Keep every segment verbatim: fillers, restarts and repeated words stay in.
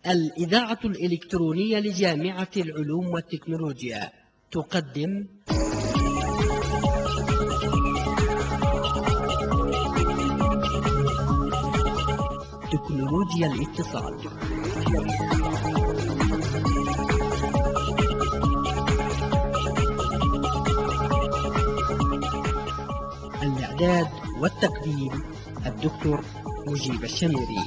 الإذاعة الإلكترونية لجامعة العلوم والتكنولوجيا تقدم تكنولوجيا الاتصال. الإعداد والتقديم الدكتور مجيب الشميري.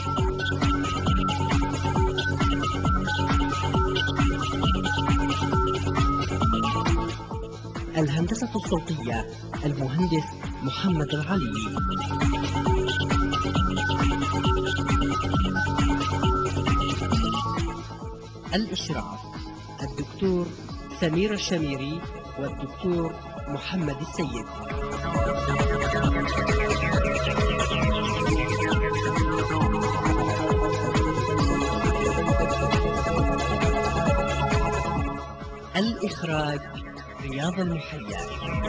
الهندسة الصوتية المهندس محمد العلي. الإشراف الدكتور سمير الشميري والدكتور محمد السيد. الإخراج رياض المحيا.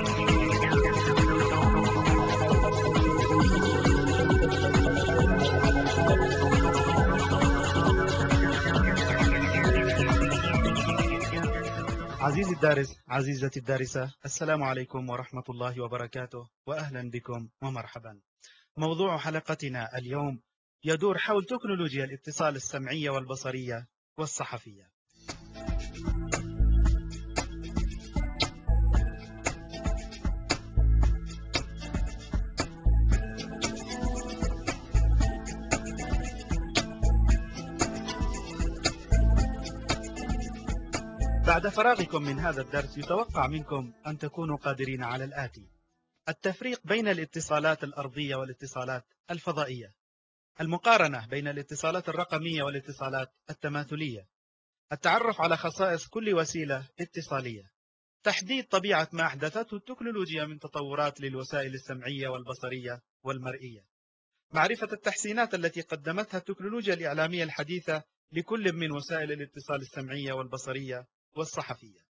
عزيزي الدارس، عزيزتي الدارسة، السلام عليكم ورحمة الله وبركاته، وأهلا بكم ومرحبا. موضوع حلقتنا اليوم يدور حول تكنولوجيا الاتصال السمعية والبصرية والصحفية. بعد فراغكم من هذا الدرس يتوقع منكم أن تكونوا قادرين على الآتي: التفريق بين الاتصالات الأرضية والاتصالات الفضائية، المقارنة بين الاتصالات الرقمية والاتصالات التماثلية، التعرف على خصائص كل وسيلة اتصالية، تحديد طبيعة ما أحدثته التكنولوجيا من تطورات للوسائل السمعية والبصرية والمرئية، معرفة التحسينات التي قدمتها التكنولوجيا الإعلامية الحديثة لكل من وسائل الاتصال السمعية والبصرية والصحفية.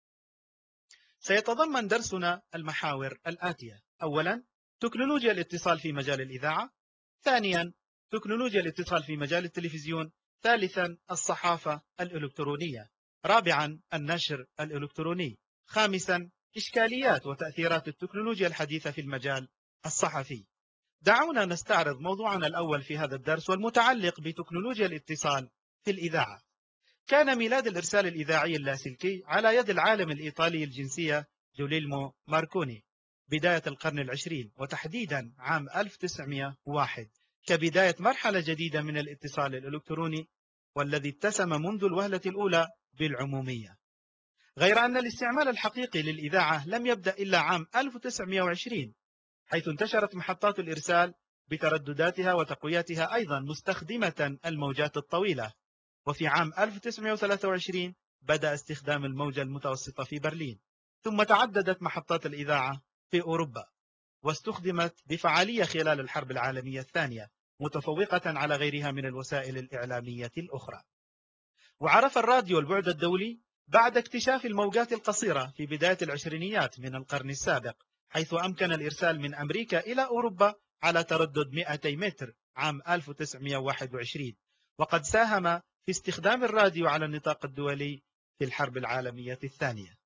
سيتضمن درسنا المحاور الآتية: أولا، تكنولوجيا الاتصال في مجال الإذاعة. ثانيا، تكنولوجيا الاتصال في مجال التلفزيون. ثالثا، الصحافة الإلكترونية. رابعا، النشر الإلكتروني. خامسا، إشكاليات وتأثيرات التكنولوجيا الحديثة في المجال الصحفي. دعونا نستعرض موضوعنا الأول في هذا الدرس والمتعلق بتكنولوجيا الاتصال في الإذاعة. كان ميلاد الإرسال الإذاعي اللاسلكي على يد العالم الإيطالي الجنسية جوليلمو ماركوني بداية القرن العشرين، وتحديدا عام ألف وتسعمائة وواحد، كبداية مرحلة جديدة من الاتصال الإلكتروني، والذي اتسم منذ الوهلة الأولى بالعمومية. غير أن الاستعمال الحقيقي للإذاعة لم يبدأ إلا عام ألف وتسعمائة وعشرين، حيث انتشرت محطات الإرسال بتردداتها وتقويتها أيضا مستخدمة الموجات الطويلة. وفي عام ألف وتسعمائة وثلاثة وعشرين بدأ استخدام الموجة المتوسطة في برلين، ثم تعددت محطات الإذاعة في أوروبا، واستخدمت بفعالية خلال الحرب العالمية الثانية، متفوقة على غيرها من الوسائل الإعلامية الأخرى. وعرف الراديو البعد الدولي بعد اكتشاف الموجات القصيرة في بداية العشرينيات من القرن السابق، حيث أمكن الإرسال من أمريكا إلى أوروبا على تردد مئتي متر عام ألف وتسعمائة وواحد وعشرين، وقد ساهم في استخدام الراديو على النطاق الدولي في الحرب العالمية الثانية.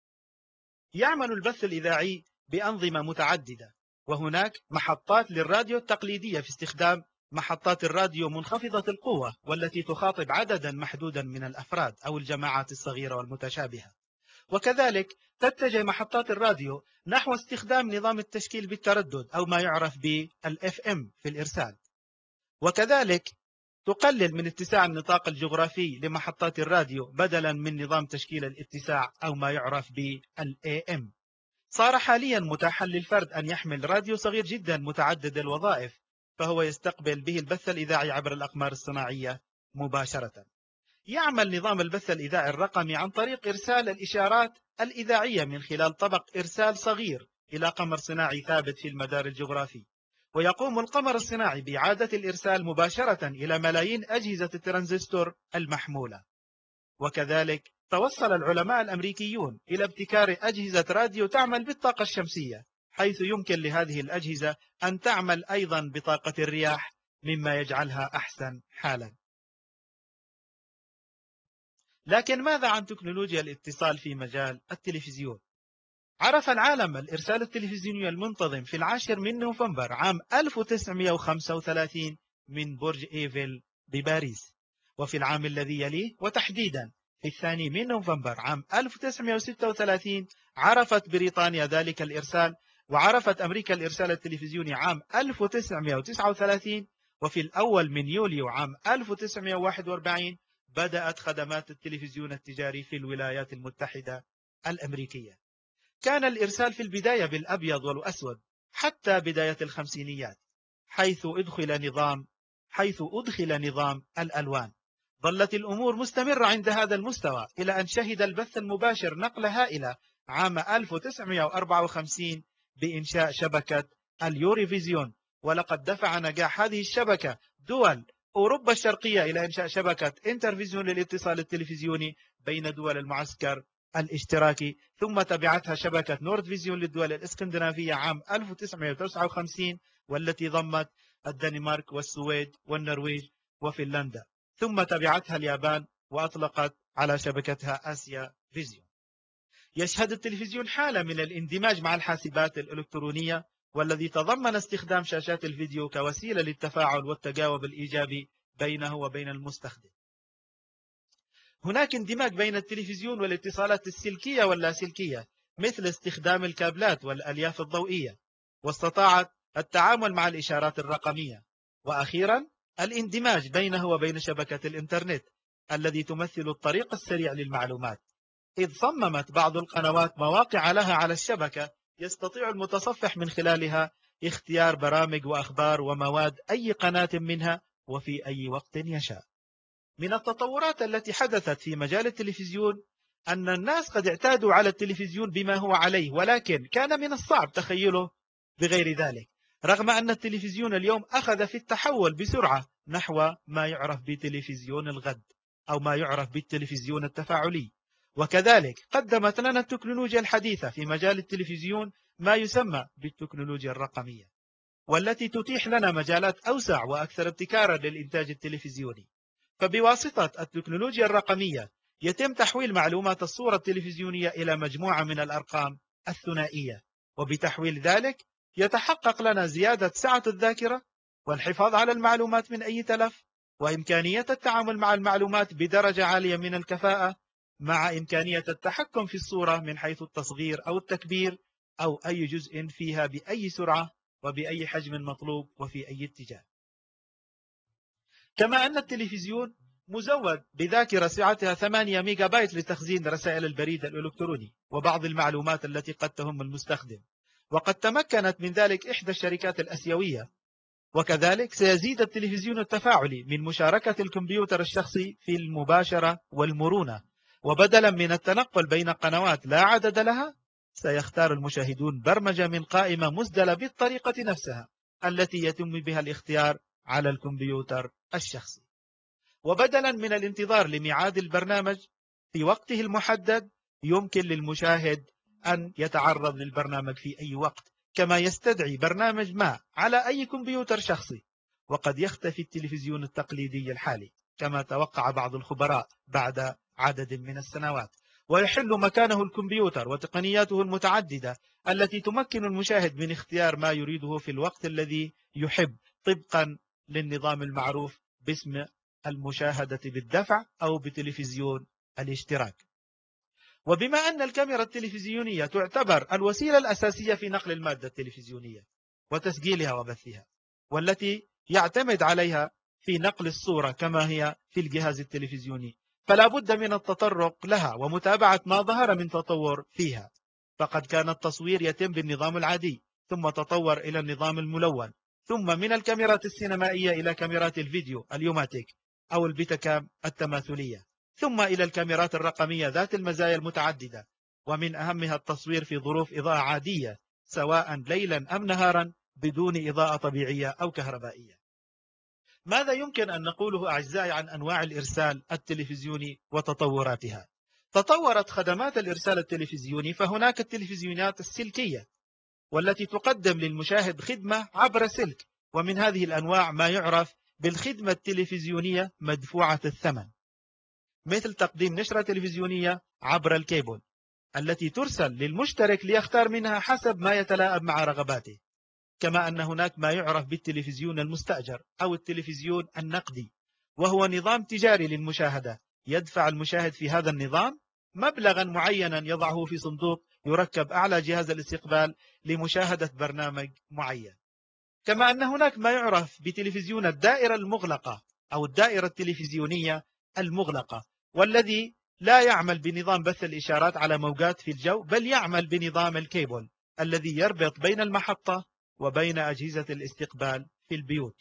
يعمل البث الإذاعي بأنظمة متعددة، وهناك محطات للراديو التقليدية في استخدام محطات الراديو منخفضة القوة، والتي تخاطب عددا محدودا من الأفراد أو الجماعات الصغيرة والمتشابهة. وكذلك تتجه محطات الراديو نحو استخدام نظام التشكيل بالتردد أو ما يعرف بالإف إم في الإرسال، وكذلك تقلل من اتساع النطاق الجغرافي لمحطات الراديو بدلا من نظام تشكيل الاتساع أو ما يعرف بالإيه إم. صار حاليا متاحا للفرد أن يحمل راديو صغير جدا متعدد الوظائف، فهو يستقبل به البث الإذاعي عبر الأقمار الصناعية مباشرة. يعمل نظام البث الإذاعي الرقمي عن طريق إرسال الإشارات الإذاعية من خلال طبق إرسال صغير إلى قمر صناعي ثابت في المدار الجغرافي، ويقوم القمر الصناعي بإعادة الإرسال مباشرة إلى ملايين أجهزة الترانزستور المحمولة. وكذلك توصل العلماء الأمريكيون إلى ابتكار أجهزة راديو تعمل بالطاقة الشمسية، حيث يمكن لهذه الأجهزة أن تعمل أيضا بطاقة الرياح، مما يجعلها أحسن حالا. لكن ماذا عن تكنولوجيا الاتصال في مجال التلفزيون؟ عرف العالم الإرسال التلفزيوني المنتظم في العاشر من نوفمبر عام ألف وتسعمئة وخمسة وثلاثين من برج إيفل بباريس، وفي العام الذي يليه وتحديدا في الثاني من نوفمبر عام ألف وتسعمئة وستة وثلاثين عرفت بريطانيا ذلك الإرسال، وعرفت أمريكا الإرسال التلفزيوني عام ألف وتسعمئة وتسعة وثلاثين، وفي الأول من يوليو عام ألف وتسعمئة وواحد وأربعين بدأت خدمات التلفزيون التجاري في الولايات المتحدة الأمريكية. كان الإرسال في البداية بالأبيض والأسود حتى بداية الخمسينيات، حيث أدخل نظام حيث أدخل نظام الألوان. ظلت الأمور مستمرة عند هذا المستوى إلى أن شهد البث المباشر نقلة هائلة عام ألف وتسعمئة وأربعة وخمسين بإنشاء شبكة اليوريفيزيون، ولقد دفع نجاح هذه الشبكة دول أوروبا الشرقية إلى إنشاء شبكة انترفيزيون للاتصال التلفزيوني بين دول المعسكر الاشتراكي، ثم تبعتها شبكة نورد فيزيون للدول الإسكندنافية عام ألف وتسعمئة وتسعة وخمسين، والتي ضمت الدنمارك والسويد والنرويج وفنلندا، ثم تبعتها اليابان وأطلقت على شبكتها آسيا فيزيون. يشهد التلفزيون حالة من الاندماج مع الحاسبات الإلكترونية، والذي تضمن استخدام شاشات الفيديو كوسيلة للتفاعل والتجاوب الإيجابي بينه وبين المستخدم. هناك اندماج بين التلفزيون والاتصالات السلكية واللاسلكية، مثل استخدام الكابلات والألياف الضوئية، واستطاعت التعامل مع الإشارات الرقمية. وأخيرا الاندماج بينه وبين شبكة الإنترنت، الذي تمثل الطريق السريع للمعلومات، إذ صممت بعض القنوات مواقع لها على الشبكة يستطيع المتصفح من خلالها اختيار برامج وأخبار ومواد أي قناة منها وفي أي وقت يشاء. من التطورات التي حدثت في مجال التلفزيون أن الناس قد اعتادوا على التلفزيون بما هو عليه، ولكن كان من الصعب تخيله بغير ذلك، رغم أن التلفزيون اليوم أخذ في التحول بسرعة نحو ما يعرف بتلفزيون الغد أو ما يعرف بالتلفزيون التفاعلي. وكذلك قدمت لنا التكنولوجيا الحديثة في مجال التلفزيون ما يسمى بالتكنولوجيا الرقمية، والتي تتيح لنا مجالات أوسع وأكثر ابتكارا للإنتاج التلفزيوني. فبواسطة التكنولوجيا الرقمية يتم تحويل معلومات الصورة التلفزيونية إلى مجموعة من الأرقام الثنائية، وبتحويل ذلك يتحقق لنا زيادة سعة الذاكرة والحفاظ على المعلومات من أي تلف، وإمكانية التعامل مع المعلومات بدرجة عالية من الكفاءة، مع إمكانية التحكم في الصورة من حيث التصغير أو التكبير أو أي جزء فيها بأي سرعة وبأي حجم مطلوب وفي أي اتجاه. كما أن التلفزيون مزود بذاكرة سعتها ثمانية ميجا بايت لتخزين رسائل البريد الإلكتروني وبعض المعلومات التي قد تهم المستخدم، وقد تمكنت من ذلك إحدى الشركات الأسيوية. وكذلك سيزيد التلفزيون التفاعلي من مشاركة الكمبيوتر الشخصي في المباشرة والمرونة، وبدلا من التنقل بين قنوات لا عدد لها، سيختار المشاهدون برمجة من قائمة مسدلة بالطريقة نفسها التي يتم بها الاختيار على الكمبيوتر الشخصي. وبدلا من الانتظار لميعاد البرنامج في وقته المحدد، يمكن للمشاهد أن يتعرض للبرنامج في أي وقت، كما يستدعي برنامج ما على أي كمبيوتر شخصي. وقد يختفي التلفزيون التقليدي الحالي كما توقع بعض الخبراء بعد عدد من السنوات، ويحل مكانه الكمبيوتر وتقنياته المتعددة التي تمكن المشاهد من اختيار ما يريده في الوقت الذي يحب، طبقا للنظام المعروف باسم المشاهدة بالدفع أو بتلفزيون الاشتراك. وبما أن الكاميرا التلفزيونية تعتبر الوسيلة الأساسية في نقل المادة التلفزيونية وتسجيلها وبثها، والتي يعتمد عليها في نقل الصورة كما هي في الجهاز التلفزيوني، فلا بد من التطرق لها ومتابعة ما ظهر من تطور فيها. فقد كان التصوير يتم بالنظام العادي، ثم تطور إلى النظام الملون، ثم من الكاميرات السينمائية إلى كاميرات الفيديو اليوماتيك أو البيتاكام التماثلية، ثم إلى الكاميرات الرقمية ذات المزايا المتعددة، ومن أهمها التصوير في ظروف إضاءة عادية سواء ليلا أم نهارا بدون إضاءة طبيعية أو كهربائية. ماذا يمكن أن نقوله أعزائي عن أنواع الإرسال التلفزيوني وتطوراتها؟ تطورت خدمات الإرسال التلفزيوني، فهناك التلفزيونات السلكية والتي تقدم للمشاهد خدمة عبر سلك، ومن هذه الأنواع ما يعرف بالخدمة التلفزيونية مدفوعة الثمن. مثل تقديم نشرة تلفزيونية عبر الكيبل التي ترسل للمشترك ليختار منها حسب ما يتلائم مع رغباته. كما أن هناك ما يعرف بالتلفزيون المستأجر أو التلفزيون النقدي، وهو نظام تجاري للمشاهدة. يدفع المشاهد في هذا النظام مبلغا معينا يضعه في صندوق يركب أعلى جهاز الاستقبال لمشاهدة برنامج معين. كما أن هناك ما يعرف بتلفزيون الدائرة المغلقة أو الدائرة التلفزيونية المغلقة، والذي لا يعمل بنظام بث الإشارات على موجات في الجو، بل يعمل بنظام الكيبل الذي يربط بين المحطة وبين أجهزة الاستقبال في البيوت.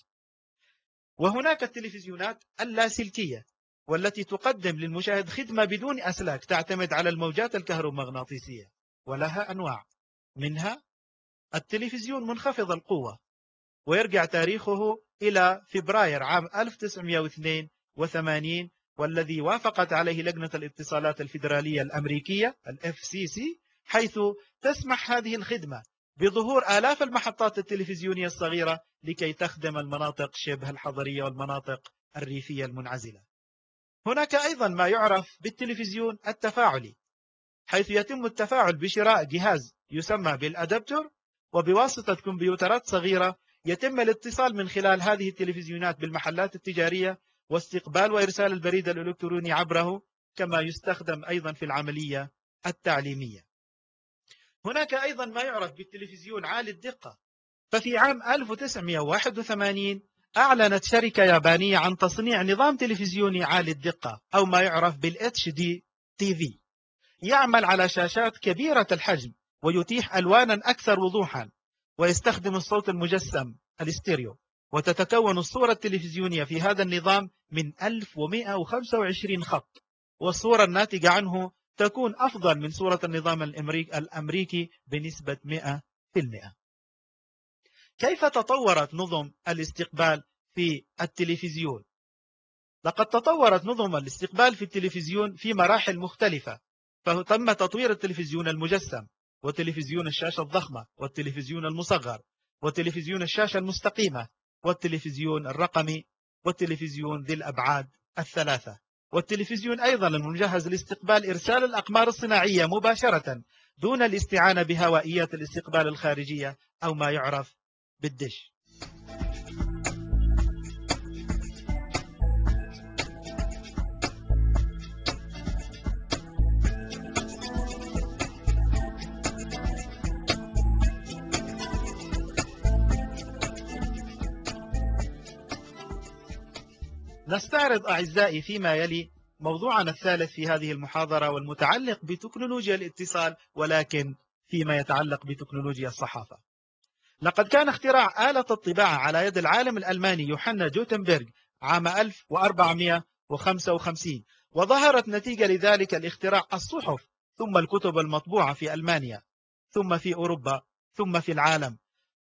وهناك التلفزيونات اللاسلكية، والتي تقدم للمشاهد خدمة بدون أسلاك تعتمد على الموجات الكهرومغناطيسية، ولها أنواع، منها التلفزيون منخفض القوة، ويرجع تاريخه إلى فبراير عام ألف وتسعمئة واثنين وثمانين، والذي وافقت عليه لجنة الاتصالات الفيدرالية الأمريكية ال إف سي سي، حيث تسمح هذه الخدمة بظهور آلاف المحطات التلفزيونية الصغيرة لكي تخدم المناطق شبه الحضرية والمناطق الريفية المنعزلة. هناك أيضا ما يعرف بالتلفزيون التفاعلي، حيث يتم التفاعل بشراء جهاز يسمى بالأدابتور، وبواسطة كمبيوترات صغيرة يتم الاتصال من خلال هذه التلفزيونات بالمحلات التجارية واستقبال وإرسال البريد الإلكتروني عبره، كما يستخدم أيضا في العملية التعليمية. هناك أيضا ما يعرف بالتلفزيون عالي الدقة، ففي عام ألف وتسعمئة وواحد وثمانين أعلنت شركة يابانية عن تصنيع نظام تلفزيوني عالي الدقة أو ما يعرف بال إتش دي تي في، يعمل على شاشات كبيرة الحجم ويتيح ألوانا أكثر وضوحا، ويستخدم الصوت المجسم الاستيريو. وتتكون الصورة التلفزيونية في هذا النظام من ألف ومئة وخمسة وعشرين خط، والصورة الناتجة عنه تكون أفضل من صورة النظام الأمريكي بنسبة مئة بالمئة. كيف تطورت نظم الاستقبال في التلفزيون؟ لقد تطورت نظم الاستقبال في التلفزيون في مراحل مختلفة، فتم تطوير التلفزيون المجسم، وتلفزيون الشاشة الضخمة، والتلفزيون المصغر، وتلفزيون الشاشة المستقيمة، والتلفزيون الرقمي، والتلفزيون ذي الأبعاد الثلاثة، والتلفزيون أيضا المجهز لاستقبال إرسال الأقمار الصناعية مباشرة دون الاستعانة بهوائيات الاستقبال الخارجية أو ما يعرف بالدش. نستعرض أعزائي فيما يلي موضوعنا الثالث في هذه المحاضرة، والمتعلق بتكنولوجيا الاتصال، ولكن فيما يتعلق بتكنولوجيا الصحافة. لقد كان اختراع آلة الطباعة على يد العالم الألماني يوحنا جوتنبرغ عام ألف وأربعمئة وخمسة وخمسين، وظهرت نتيجة لذلك الاختراع الصحف ثم الكتب المطبوعة في ألمانيا، ثم في أوروبا، ثم في العالم.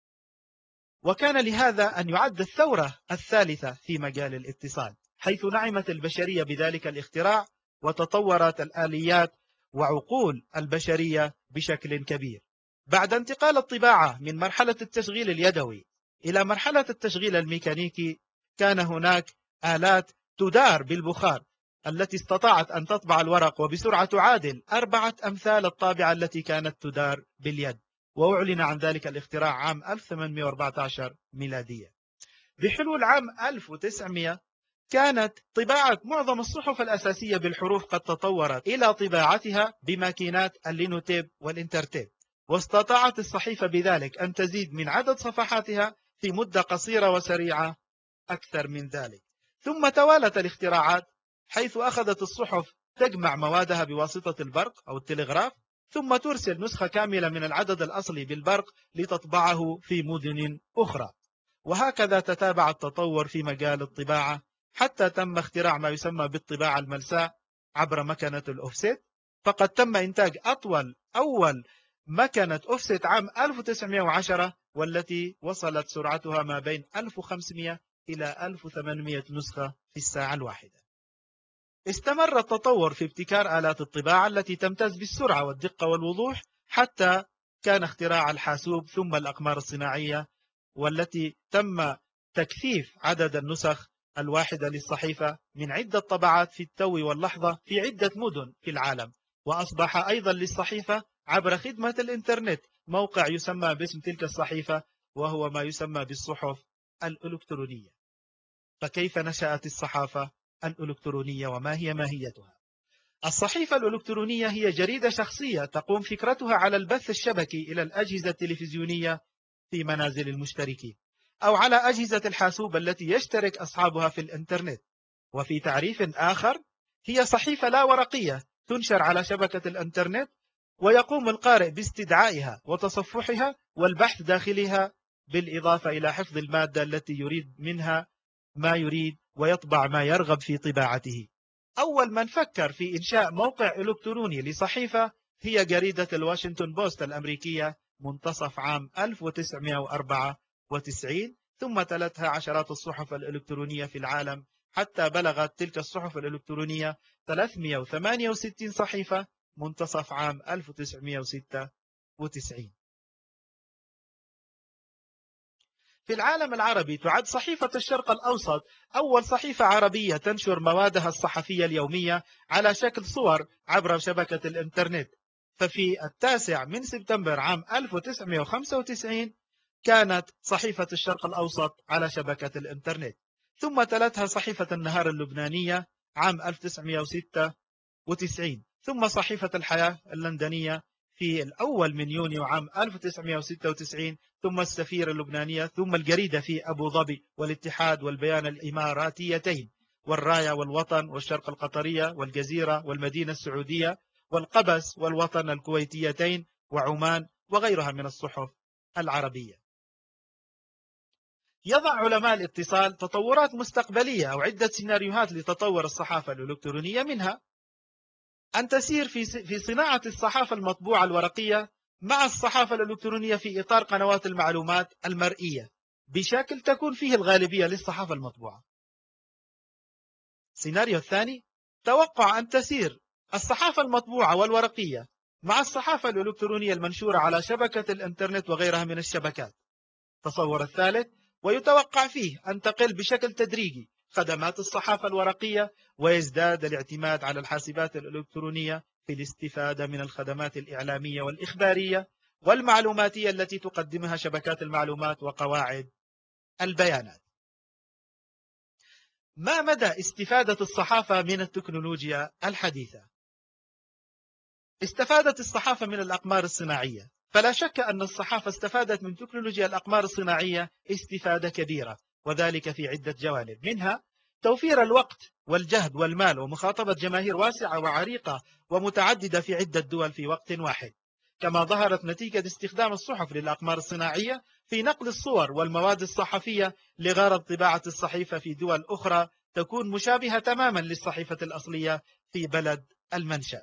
وكان لهذا أن يعد الثورة الثالثة في مجال الاتصال، حيث نعمت البشرية بذلك الاختراع، وتطورت الآليات وعقول البشرية بشكل كبير. بعد انتقال الطباعة من مرحلة التشغيل اليدوي إلى مرحلة التشغيل الميكانيكي، كان هناك آلات تدار بالبخار التي استطاعت أن تطبع الورق وبسرعة تعادل أربعة أمثال الطابعة التي كانت تدار باليد، وأعلن عن ذلك الاختراع عام ألف وثمانمئة وأربعة عشر ميلادية. بحلول عام ألف وتسعمئة كانت طباعة معظم الصحف الأساسية بالحروف قد تطورت إلى طباعتها بماكينات اللينوتيب والإنترتيب، واستطاعت الصحيفة بذلك أن تزيد من عدد صفحاتها في مدة قصيرة وسريعة أكثر من ذلك. ثم توالت الاختراعات، حيث أخذت الصحف تجمع موادها بواسطة البرق أو التلغراف، ثم ترسل نسخة كاملة من العدد الأصلي بالبرق لتطبعه في مدن أخرى. وهكذا تتابع التطور في مجال الطباعة حتى تم اختراع ما يسمى بالطباعة الملساء عبر مكنة الأوفسيت. فقد تم إنتاج أطول أول مكنة أوفسيت عام ألف وتسعمئة وعشرة، والتي وصلت سرعتها ما بين ألف وخمسمئة إلى ألف وثمانمئة نسخة في الساعة الواحدة. استمر التطور في ابتكار آلات الطباعة التي تمتاز بالسرعة والدقة والوضوح، حتى كان اختراع الحاسوب ثم الأقمار الصناعية، والتي تم تكثيف عدد النسخ الواحدة للصحيفة من عدة طبعات في التو واللحظة في عدة مدن في العالم. وأصبح أيضا للصحيفة عبر خدمة الإنترنت موقع يسمى باسم تلك الصحيفة، وهو ما يسمى بالصحف الإلكترونية. فكيف نشأت الصحافة الإلكترونية وما هي ماهيتها؟ الصحيفة الإلكترونية هي جريدة شخصية تقوم فكرتها على البث الشبكي إلى الأجهزة التلفزيونية في منازل المشتركين، أو على أجهزة الحاسوب التي يشترك أصحابها في الإنترنت. وفي تعريف آخر، هي صحيفة لا ورقية تنشر على شبكة الإنترنت، ويقوم القارئ باستدعائها وتصفحها والبحث داخلها، بالإضافة إلى حفظ المادة التي يريد منها ما يريد، ويطبع ما يرغب في طباعته. أول من فكر في إنشاء موقع إلكتروني لصحيفة هي جريدة الواشنطن بوست الأمريكية منتصف عام ألف وتسعمائة وأربعة وتسعين، ثم تلتها عشرات الصحف الإلكترونية في العالم، حتى بلغت تلك الصحف الإلكترونية ثلاثمائة وثمانية وستين صحيفة منتصف عام ألف وتسعمائة وستة وتسعين. في العالم العربي تعد صحيفة الشرق الأوسط أول صحيفة عربية تنشر موادها الصحفية اليومية على شكل صور عبر شبكة الإنترنت. ففي التاسع من سبتمبر عام ألف وتسعمائة وخمسة وتسعين كانت صحيفة الشرق الأوسط على شبكة الإنترنت، ثم تلتها صحيفة النهار اللبنانية عام ألف وتسعمائة وستة وتسعين، ثم صحيفة الحياة اللندنية في الأول من يونيو عام ألف وتسعمائة وستة وتسعين، ثم السفير اللبنانية، ثم الجريدة في أبو ظبي والاتحاد والبيان الإماراتيتين، والراية والوطن والشرق القطرية والجزيرة والمدينة السعودية والقبس والوطن الكويتيتين وعمان وغيرها من الصحف العربية. يضع علماء الاتصال تطورات مستقبلية أو عدة سيناريوهات لتطور الصحافة الإلكترونية، منها أن تسير في في صناعة الصحافة المطبوعة الورقية مع الصحافة الإلكترونية في إطار قنوات المعلومات المرئية بشكل تكون فيه الغالبية للصحافة المطبوعة. السيناريو الثاني، توقع أن تسير الصحافة المطبوعة والورقية مع الصحافة الإلكترونية المنشورة على شبكة الإنترنت وغيرها من الشبكات. التصور الثالث، ويتوقع فيه أن تقل بشكل تدريجي خدمات الصحافة الورقية، ويزداد الاعتماد على الحاسبات الإلكترونية في الاستفادة من الخدمات الإعلامية والإخبارية والمعلوماتية التي تقدمها شبكات المعلومات وقواعد البيانات. ما مدى استفادة الصحافة من التكنولوجيا الحديثة؟ استفادت الصحافة من الأقمار الصناعية، فلا شك أن الصحافة استفادت من تكنولوجيا الأقمار الصناعية استفادة كبيرة، وذلك في عدة جوانب، منها توفير الوقت والجهد والمال ومخاطبة جماهير واسعة وعريقة ومتعددة في عدة دول في وقت واحد. كما ظهرت نتيجة استخدام الصحف للأقمار الصناعية في نقل الصور والمواد الصحفية لغرض طباعة الصحيفة في دول أخرى تكون مشابهة تماما للصحيفة الأصلية في بلد المنشأ.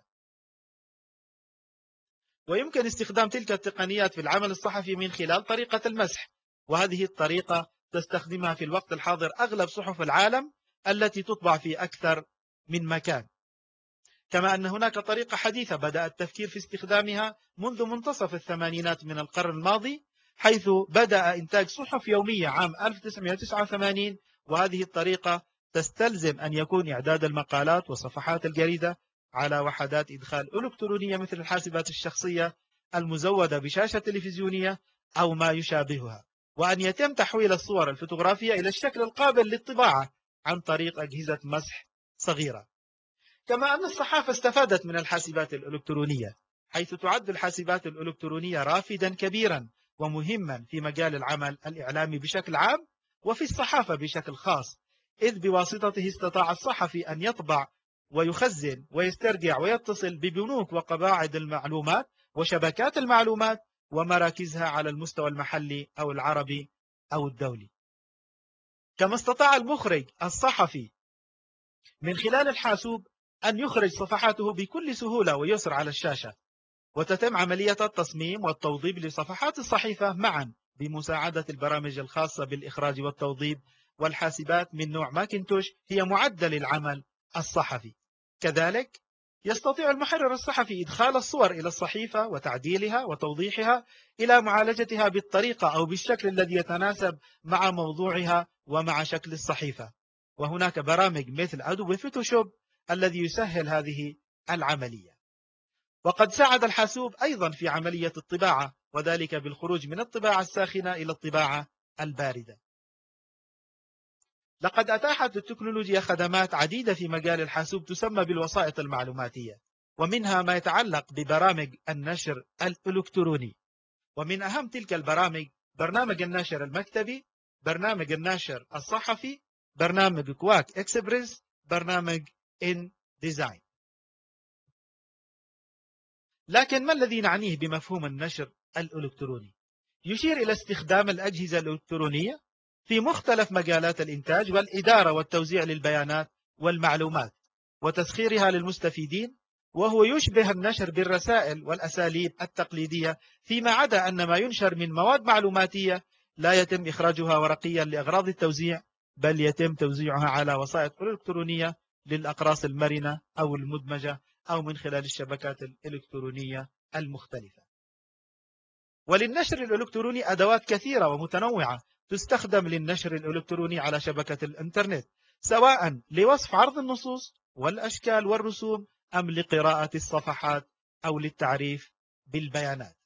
ويمكن استخدام تلك التقنيات في العمل الصحفي من خلال طريقة المسح، وهذه الطريقة تستخدمها في الوقت الحاضر أغلب صحف العالم التي تطبع في أكثر من مكان. كما أن هناك طريقة حديثة بدأ التفكير في استخدامها منذ منتصف الثمانينات من القرن الماضي، حيث بدأ إنتاج صحف يومية عام ألف وتسعمائة وتسعة وثمانين، وهذه الطريقة تستلزم أن يكون إعداد المقالات وصفحات الجريدة على وحدات إدخال إلكترونية مثل الحاسبات الشخصية المزودة بشاشة تلفزيونية أو ما يشابهها، وأن يتم تحويل الصور الفوتوغرافية إلى الشكل القابل للطباعة عن طريق أجهزة مسح صغيرة. كما أن الصحافة استفادت من الحاسبات الإلكترونية، حيث تعد الحاسبات الإلكترونية رافدا كبيرا ومهما في مجال العمل الإعلامي بشكل عام وفي الصحافة بشكل خاص، إذ بواسطته استطاع الصحفي أن يطبع ويخزن ويسترجع ويتصل ببنوك وقواعد المعلومات وشبكات المعلومات ومراكزها على المستوى المحلي أو العربي أو الدولي. كما استطاع المخرج الصحفي من خلال الحاسوب أن يخرج صفحاته بكل سهولة ويسر على الشاشة، وتتم عملية التصميم والتوضيب لصفحات الصحيفة معا بمساعدة البرامج الخاصة بالإخراج والتوضيب، والحاسبات من نوع ماكنتوش هي معدة للعمل الصحفي. كذلك يستطيع المحرر الصحفي إدخال الصور إلى الصحيفة وتعديلها وتوضيحها إلى معالجتها بالطريقة أو بالشكل الذي يتناسب مع موضوعها ومع شكل الصحيفة. وهناك برامج مثل أدوبي فوتوشوب الذي يسهل هذه العملية. وقد ساعد الحاسوب أيضا في عملية الطباعة، وذلك بالخروج من الطباعة الساخنة إلى الطباعة الباردة. لقد أتاحت التكنولوجيا خدمات عديدة في مجال الحاسوب تسمى بالوسائط المعلوماتية، ومنها ما يتعلق ببرامج النشر الإلكتروني. ومن أهم تلك البرامج برنامج الناشر المكتبي، برنامج الناشر الصحفي، برنامج كواك إكسبريس، برنامج إن ديزاين. لكن ما الذي نعنيه بمفهوم النشر الإلكتروني؟ يشير إلى استخدام الأجهزة الإلكترونية في مختلف مجالات الإنتاج والإدارة والتوزيع للبيانات والمعلومات وتسخيرها للمستفيدين، وهو يشبه النشر بالرسائل والأساليب التقليدية، فيما عدا أن ما ينشر من مواد معلوماتية لا يتم إخراجها ورقيا لأغراض التوزيع، بل يتم توزيعها على وسائط إلكترونية للأقراص المرنة أو المدمجة أو من خلال الشبكات الإلكترونية المختلفة. وللنشر الإلكتروني أدوات كثيرة ومتنوعة تستخدم للنشر الإلكتروني على شبكة الإنترنت، سواء لوصف عرض النصوص والأشكال والرسوم أم لقراءة الصفحات أو للتعريف بالبيانات.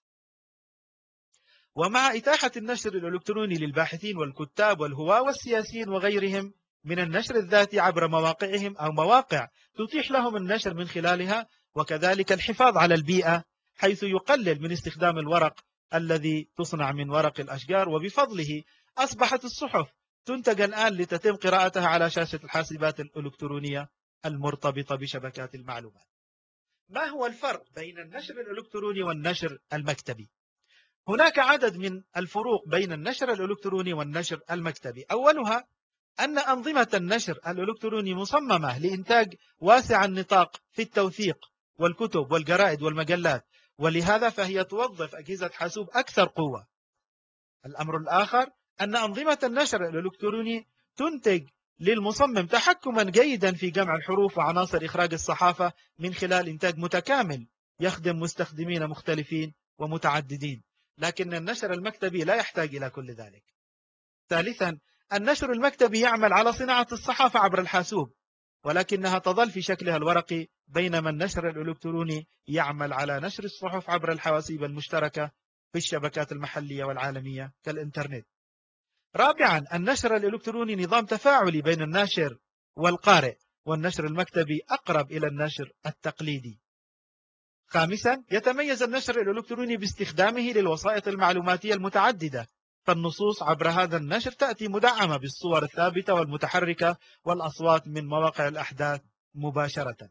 ومع إتاحة النشر الإلكتروني للباحثين والكتاب والهواة والسياسيين وغيرهم من النشر الذاتي عبر مواقعهم أو مواقع تتيح لهم النشر من خلالها، وكذلك الحفاظ على البيئة حيث يقلل من استخدام الورق الذي تصنع من ورق الأشجار، وبفضله أصبحت الصحف تنتج الآن لتتم قراءتها على شاشة الحاسبات الإلكترونية المرتبطة بشبكات المعلومات. ما هو الفرق بين النشر الإلكتروني والنشر المكتبي؟ هناك عدد من الفروق بين النشر الإلكتروني والنشر المكتبي. أولها أن أنظمة النشر الإلكتروني مصممة لإنتاج واسع النطاق في التوثيق والكتب والجرائد والمجلات، ولهذا فهي توظف أجهزة حاسوب أكثر قوة. الأمر الآخر أن أنظمة النشر الإلكتروني تنتج للمصمم تحكما جيدا في جمع الحروف وعناصر إخراج الصحافة من خلال إنتاج متكامل يخدم مستخدمين مختلفين ومتعددين، لكن النشر المكتبي لا يحتاج إلى كل ذلك. ثالثا، النشر المكتبي يعمل على صناعة الصحافة عبر الحاسوب، ولكنها تظل في شكلها الورقي، بينما النشر الإلكتروني يعمل على نشر الصحف عبر الحواسيب المشتركة في الشبكات المحلية والعالمية كالإنترنت. رابعا، النشر الإلكتروني نظام تفاعلي بين الناشر والقارئ، والنشر المكتبي أقرب إلى النشر التقليدي. خامسا، يتميز النشر الإلكتروني باستخدامه للوسائط المعلوماتية المتعددة، فالنصوص عبر هذا النشر تأتي مدعمة بالصور الثابتة والمتحركة والأصوات من مواقع الأحداث مباشرة.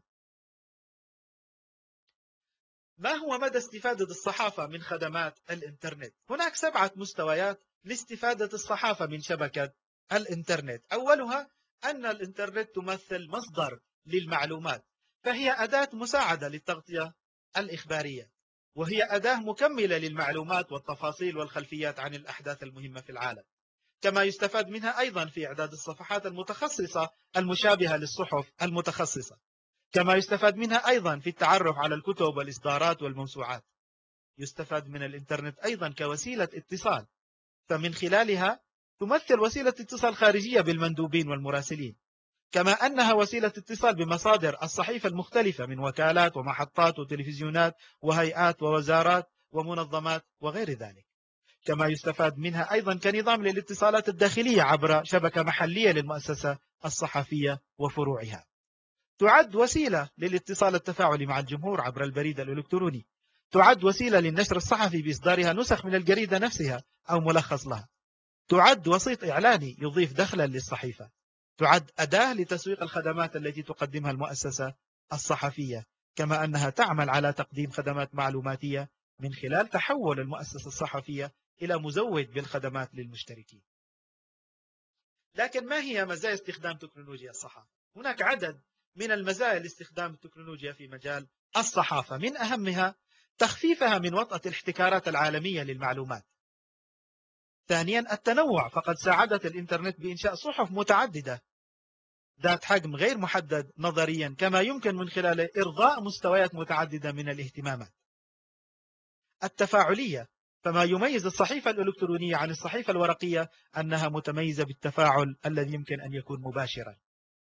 ما هو مدى استفادة الصحافة من خدمات الإنترنت؟ هناك سبعة مستويات لاستفادة الصحافة من شبكة الإنترنت. أولها أن الإنترنت تمثل مصدر للمعلومات، فهي أداة مساعدة للتغطية الإخبارية، وهي أداة مكملة للمعلومات والتفاصيل والخلفيات عن الأحداث المهمة في العالم. كما يستفاد منها أيضا في إعداد الصفحات المتخصصة المشابهة للصحف المتخصصة. كما يستفاد منها أيضا في التعرف على الكتب والإصدارات والموسوعات. يستفاد من الإنترنت أيضا كوسيلة اتصال، فمن خلالها تمثل وسيلة اتصال خارجية بالمندوبين والمراسلين، كما أنها وسيلة اتصال بمصادر الصحيفة المختلفة من وكالات ومحطات وتلفزيونات وهيئات ووزارات ومنظمات وغير ذلك. كما يستفاد منها أيضا كنظام للاتصالات الداخلية عبر شبكة محلية للمؤسسة الصحفية وفروعها. تعد وسيلة للاتصال التفاعلي مع الجمهور عبر البريد الإلكتروني. تعد وسيلة للنشر الصحفي بإصدارها نسخ من الجريدة نفسها أو ملخص لها. تعد وسيط إعلاني يضيف دخلا للصحيفة. تعد أداة لتسويق الخدمات التي تقدمها المؤسسة الصحفية، كما أنها تعمل على تقديم خدمات معلوماتية من خلال تحول المؤسسة الصحفية إلى مزود بالخدمات للمشتركين. لكن ما هي مزايا استخدام تكنولوجيا الصحافة؟ هناك عدد من المزايا لاستخدام التكنولوجيا في مجال الصحافة، من أهمها تخفيفها من وطأة الاحتكارات العالمية للمعلومات. ثانيا، التنوع، فقد ساعدت الإنترنت بإنشاء صحف متعددة ذات حجم غير محدد نظريا، كما يمكن من خلاله إرضاء مستويات متعددة من الاهتمامات. التفاعلية، فما يميز الصحيفة الإلكترونية عن الصحيفة الورقية أنها متميزة بالتفاعل الذي يمكن أن يكون مباشرا.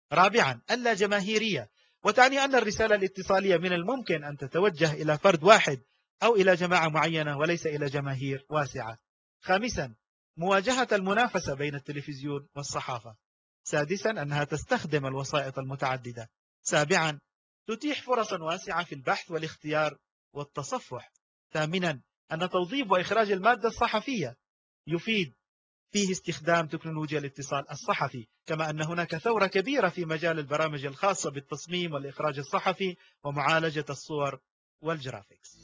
رابعا اللاشجماهيرية، وتعني أن الرسالة الاتصالية من الممكن أن تتوجه إلى فرد واحد أو إلى جماعة معينة وليس إلى جماهير واسعة. خامسا مواجهة المنافسة بين التلفزيون والصحافة. سادسا أنها تستخدم الوسائط المتعددة. سابعا تتيح فرصا واسعة في البحث والاختيار والتصفح. ثامنا أن توظيف وإخراج المادة الصحفية يفيد فيه استخدام تكنولوجيا الاتصال الصحفي، كما أن هناك ثورة كبيرة في مجال البرامج الخاصة بالتصميم والإخراج الصحفي ومعالجة الصور والجرافيكس.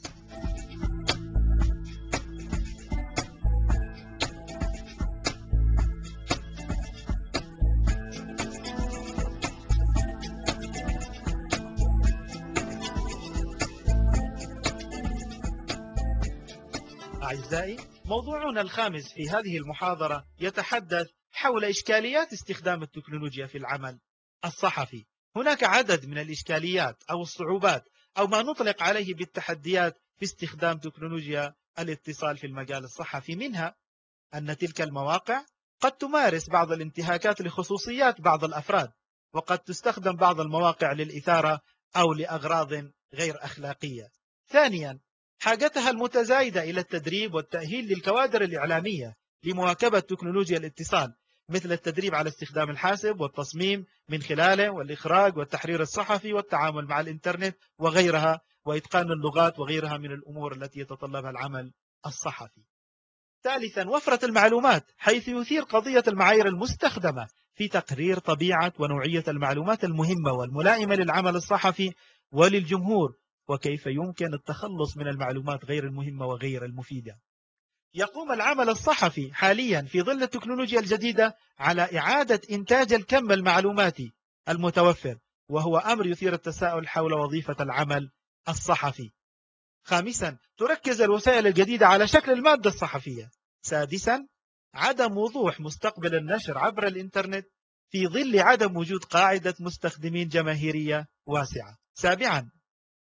أعزائي، موضوعنا الخامس في هذه المحاضرة يتحدث حول إشكاليات استخدام التكنولوجيا في العمل الصحفي. هناك عدد من الإشكاليات أو الصعوبات أو ما نطلق عليه بالتحديات في استخدام تكنولوجيا الاتصال في المجال الصحفي. منها أن تلك المواقع قد تمارس بعض الانتهاكات لخصوصيات بعض الأفراد، وقد تستخدم بعض المواقع للإثارة أو لأغراض غير أخلاقية. ثانيا حاجتها المتزايدة إلى التدريب والتأهيل للكوادر الإعلامية لمواكبة تكنولوجيا الاتصال، مثل التدريب على استخدام الحاسب والتصميم من خلاله والإخراج والتحرير الصحفي والتعامل مع الإنترنت وغيرها، وإتقان اللغات وغيرها من الأمور التي يتطلبها العمل الصحفي. ثالثا وفرة المعلومات، حيث يثير قضية المعايير المستخدمة في تقرير طبيعة ونوعية المعلومات المهمة والملائمة للعمل الصحفي وللجمهور، وكيف يمكن التخلص من المعلومات غير المهمة وغير المفيدة. يقوم العمل الصحفي حاليا في ظل التكنولوجيا الجديدة على إعادة إنتاج الكم المعلوماتي المتوفر، وهو أمر يثير التساؤل حول وظيفة العمل الصحفي. خامسا تركز الوسائل الجديدة على شكل المادة الصحفية. سادسا عدم وضوح مستقبل النشر عبر الإنترنت في ظل عدم وجود قاعدة مستخدمين جماهيرية واسعة. سابعا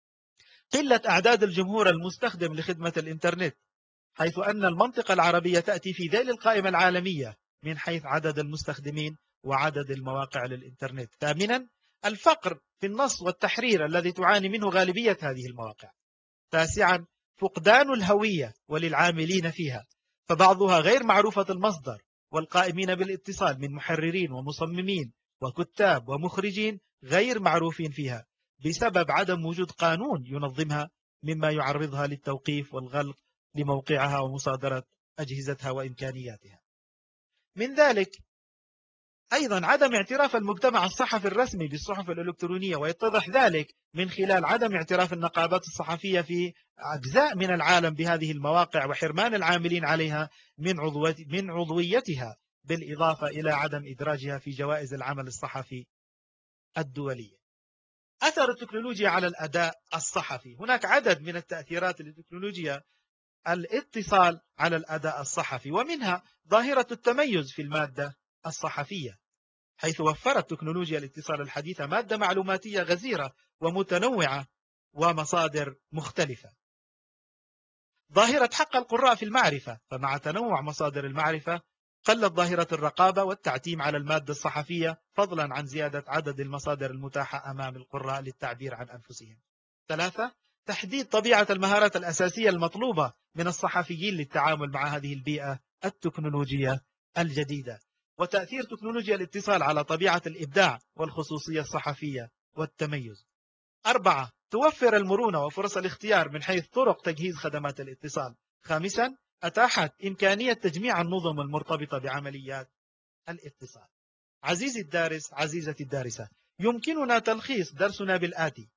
قلة أعداد الجمهور المستخدم لخدمة الإنترنت، حيث أن المنطقة العربية تأتي في ذيل القائمة العالمية من حيث عدد المستخدمين وعدد المواقع للإنترنت. ثامنا الفقر في النص والتحرير الذي تعاني منه غالبية هذه المواقع. تاسعا فقدان الهوية وللعاملين فيها، فبعضها غير معروفة المصدر، والقائمين بالاتصال من محررين ومصممين وكتاب ومخرجين غير معروفين فيها بسبب عدم وجود قانون ينظمها، مما يعرضها للتوقيف والغلق لموقعها ومصادرة أجهزتها وإمكانياتها. من ذلك أيضا عدم اعتراف المجتمع الصحفي الرسمي بالصحف الإلكترونية، ويتضح ذلك من خلال عدم اعتراف النقابات الصحفية في أجزاء من العالم بهذه المواقع وحرمان العاملين عليها من من عضويتها، بالإضافة إلى عدم إدراجها في جوائز العمل الصحفي الدولية. أثر التكنولوجيا على الأداء الصحفي. هناك عدد من التأثيرات للتكنولوجيا الاتصال على الأداء الصحفي، ومنها ظاهرة التميز في المادة الصحفية، حيث وفرت تكنولوجيا الاتصال الحديثة مادة معلوماتية غزيرة ومتنوعة ومصادر مختلفة. ظاهرة حق القراء في المعرفة، فمع تنوع مصادر المعرفة قلت ظاهرة الرقابة والتعتيم على المادة الصحفية، فضلا عن زيادة عدد المصادر المتاحة أمام القراء للتعبير عن أنفسهم. ثلاثة تحديد طبيعة المهارات الأساسية المطلوبة من الصحفيين للتعامل مع هذه البيئة التكنولوجية الجديدة، وتأثير تكنولوجيا الاتصال على طبيعة الإبداع والخصوصية الصحفية والتميز. أربعة توفر المرونة وفرص الاختيار من حيث طرق تجهيز خدمات الاتصال. خامسا أتاحت إمكانية تجميع النظم المرتبطة بعمليات الاتصال. عزيزي الدارس، عزيزتي الدارسة، يمكننا تلخيص درسنا بالآتي: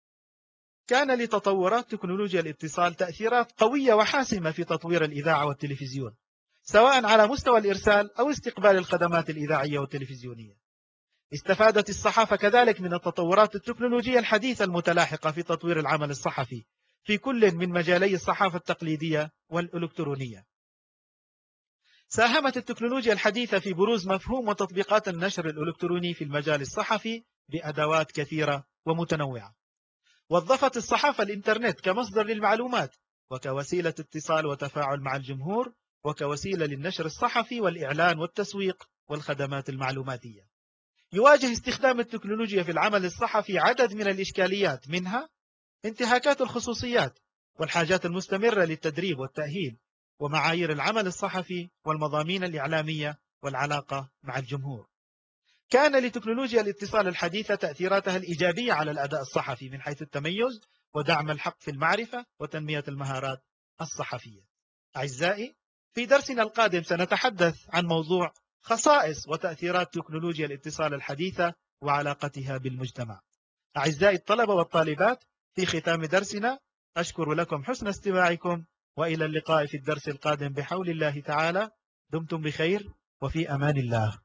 كان لتطورات تكنولوجيا الاتصال تأثيرات قوية وحاسمة في تطوير الإذاعة والتلفزيون، سواء على مستوى الإرسال أو استقبال الخدمات الإذاعية والتلفزيونية. استفادت الصحافة كذلك من التطورات التكنولوجية الحديثة المتلاحقة في تطوير العمل الصحفي في كل من مجالي الصحافة التقليدية والإلكترونية. ساهمت التكنولوجيا الحديثة في بروز مفهوم وتطبيقات النشر الإلكتروني في المجال الصحفي بأدوات كثيرة ومتنوعة. وظفت الصحافة الإنترنت كمصدر للمعلومات وكوسيلة اتصال وتفاعل مع الجمهور وكوسيلة للنشر الصحفي والإعلان والتسويق والخدمات المعلوماتية. يواجه استخدام التكنولوجيا في العمل الصحفي عدد من الإشكاليات، منها انتهاكات الخصوصيات والحاجات المستمرة للتدريب والتأهيل ومعايير العمل الصحفي والمضامين الإعلامية والعلاقة مع الجمهور. كان لتكنولوجيا الاتصال الحديثة تأثيراتها الإيجابية على الأداء الصحفي من حيث التميز ودعم الحق في المعرفة وتنمية المهارات الصحفية. أعزائي، في درسنا القادم سنتحدث عن موضوع خصائص وتأثيرات تكنولوجيا الاتصال الحديثة وعلاقتها بالمجتمع. أعزائي الطلبة والطالبات، في ختام درسنا أشكر لكم حسن استماعكم، وإلى اللقاء في الدرس القادم بحول الله تعالى. دمتم بخير وفي أمان الله.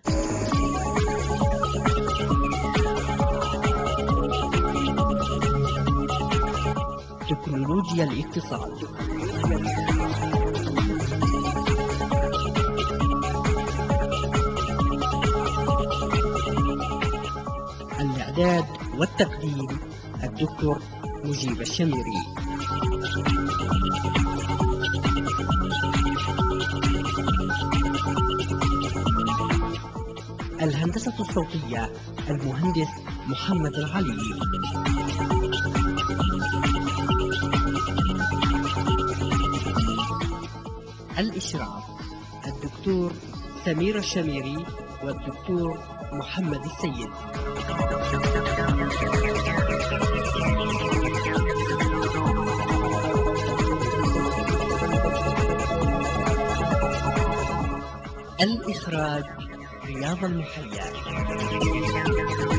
تكنولوجيا الاتصال. الإعداد والتقديم الدكتور مجيب الشميري. الهندسة الصوتية المهندس محمد العلي. الإشراف الدكتور سمير الشميري والدكتور محمد السيد. الإخراج رياض المحيا.